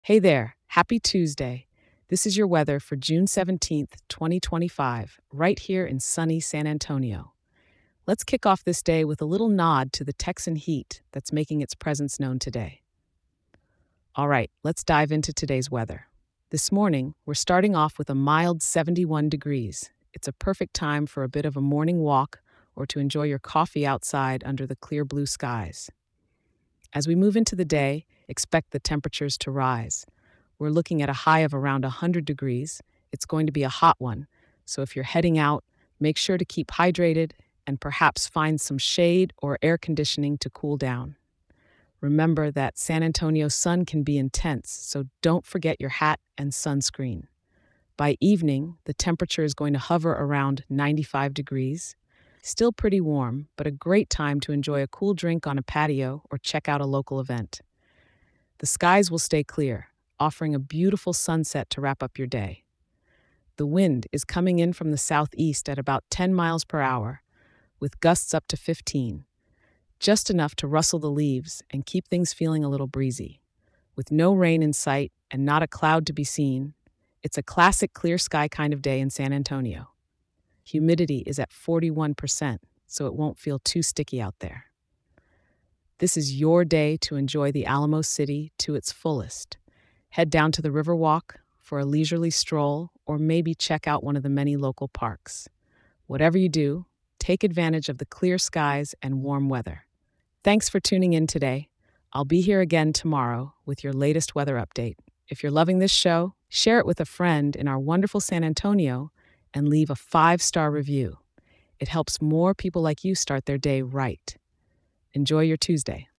Hey there, happy Tuesday. This is your weather for June 17th, 2025, right here in sunny San Antonio. Let's kick off this day with a little nod to the Texan heat that's making its presence known today. All right, let's dive into today's weather. This morning, we're starting off with a mild 71 degrees. It's a perfect time for a bit of a morning walk or to enjoy your coffee outside under the clear blue skies. As we move into the day, expect the temperatures to rise. We're looking at a high of around 100 degrees. It's going to be a hot one. So if you're heading out, make sure to keep hydrated and perhaps find some shade or air conditioning to cool down. Remember that San Antonio's sun can be intense, so don't forget your hat and sunscreen. By evening, the temperature is going to hover around 95 degrees. Still pretty warm, but a great time to enjoy a cool drink on a patio or check out a local event. The skies will stay clear, offering a beautiful sunset to wrap up your day. The wind is coming in from the southeast at about 10 miles per hour, with gusts up to 15, just enough to rustle the leaves and keep things feeling a little breezy. With no rain in sight and not a cloud to be seen, it's a classic clear sky kind of day in San Antonio. Humidity is at 41%, so it won't feel too sticky out there. This is your day to enjoy the Alamo City to its fullest. Head down to the Riverwalk for a leisurely stroll or maybe check out one of the many local parks. Whatever you do, take advantage of the clear skies and warm weather. Thanks for tuning in today. I'll be here again tomorrow with your latest weather update. If you're loving this show, share it with a friend in our wonderful San Antonio and leave a 5-star review. It helps more people like you start their day right. Enjoy your Tuesday.